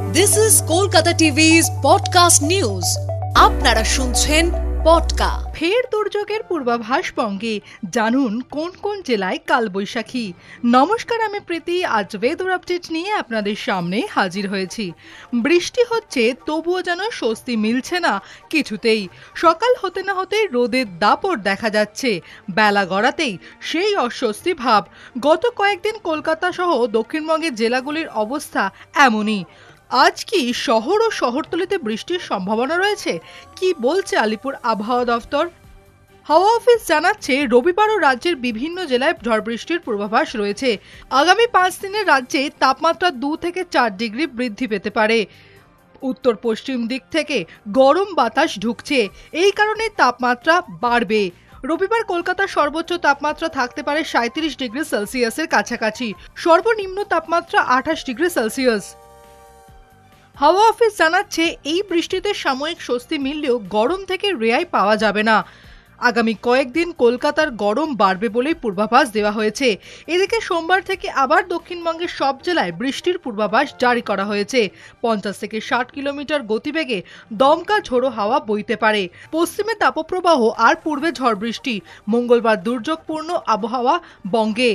This is Kolkata TV's podcast news. আপনারা শুনছেন পডকা। ফের দুর্যোগের পূর্বাভাস বঙ্গে, জানুন কোন কোন জেলায় কালবৈশাখী। নমস্কার, আমি প্রীতি। আজ ওয়েদার আপডেট নিয়ে আপনাদের সামনে হাজির হয়েছি। বৃষ্টি হচ্ছে, তবুও যেন স্বস্তি মিলছে না কিছুতেই। সকাল হতে না হতে রোদের দাপট দেখা যাচ্ছে, বেলা গড়াতেই সেই অস্বস্তি ভাব। গত কয়েকদিন কলকাতা সহ দক্ষিণবঙ্গের জেলাগুলির অবস্থা এমনই। আজ কি শহর ও শহরতলিতে বৃষ্টির সম্ভাবনা রয়েছে? কি বলছে আলিপুর আবহাওয়া দফতর? হাওয়া অফিস জানাচ্ছে, রবিবারও রাজ্যের বিভিন্ন জেলায় ঝড় বৃষ্টির পূর্বাভাস রয়েছে। আগামী 5 দিনের রাজ্যে তাপমাত্রা 2 থেকে 4 ডিগ্রি বৃদ্ধি পেতে পারে। উত্তর পশ্চিম দিক থেকে গরম বাতাস ঢুকছে, এই কারণে তাপমাত্রা বাড়বে। রবিবার কলকাতার সর্বোচ্চ তাপমাত্রা থাকতে পারে 37 ডিগ্রি সেলসিয়াসের কাছাকাছি, সর্বনিম্ন তাপমাত্রা 28 ডিগ্রি সেলসিয়াস। হাওয়া অফিস জানাচ্ছে, এই বৃষ্টিতে সাময়িক স্বস্তি মিললেও গরম থেকে রেহাই পাওয়া যাবে না। আগামী কয়েকদিন কলকাতার গরম বাড়বে বলেই পূর্বাভাস দেওয়া হয়েছে। এদিকে সোমবার থেকে আবার দক্ষিণবঙ্গের সব জেলায় বৃষ্টির পূর্বাভাস জারি করা হয়েছে। 50 থেকে 60 কিলোমিটার গতিবেগে দমকা ঝোড়ো হাওয়া বইতে পারে। পশ্চিমে তাপপ্রবাহ আর পূর্বে ঝড় বৃষ্টি। মঙ্গলবার দুর্যোগপূর্ণ আবহাওয়া বঙ্গে।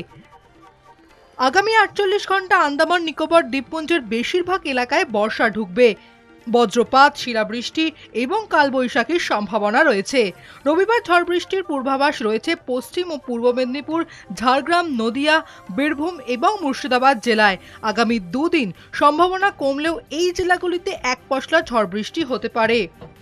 আগামী 48 ঘন্টা আন্দামান নিকোবর দ্বীপপুঞ্জের বেশিরভাগ এলাকায় বর্ষা ঢুকবে। বজ্রপাত, শিলাবৃষ্টি এবং কালবৈশাখীর সম্ভাবনা রয়েছে। রবিবার ঝড় বৃষ্টির পূর্বাভাস রয়েছে পশ্চিম ও পূর্ব মেদিনীপুর, ঝাড়গ্রাম, নদিয়া, বীরভূম এবং মুর্শিদাবাদ জেলায়। আগামী 2 দিন সম্ভাবনা কমলেও এই জেলাগুলিতে এক পশলা ঝড় বৃষ্টি হতে পারে।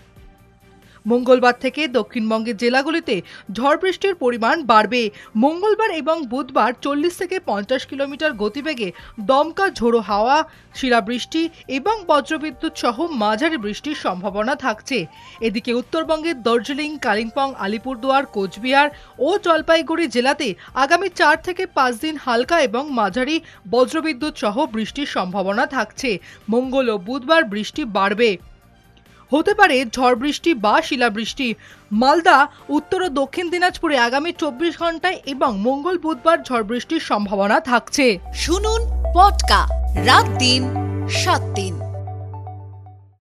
মঙ্গলবার থেকে দক্ষিণবঙ্গের জেলাগুলিতে ঝড় বৃষ্টির পরিমাণ বাড়বে। মঙ্গলবার এবং বুধবার 40 থেকে 50 কিলোমিটার গতিবেগে দমকা ঝোড়ো হাওয়া, শিলাবৃষ্টি এবং বজ্রবিদ্যুৎ সহ মাঝারি বৃষ্টির সম্ভাবনা থাকছে। এদিকে উত্তরবঙ্গের দার্জিলিং, কালিম্পং, আলিপুরদুয়ার, কোচবিহার ও জলপাইগুড়ি জেলাতে আগামী 4 থেকে 5 দিন হালকা এবং মাঝারি বজ্রবিদ্যুৎ সহ বৃষ্টির সম্ভাবনা থাকছে। মঙ্গল ও বুধবার বৃষ্টি বাড়বে, হতে পারে ঝড় বৃষ্টি বা শিলাবৃষ্টি। মালদা, উত্তর ও দক্ষিণ দিনাজপুরে আগামী 24 ঘন্টায় এবং মঙ্গল বুধবার ঝড় বৃষ্টির সম্ভাবনা থাকছে। শুনুন পডকা, রাত দিন 7 দিন।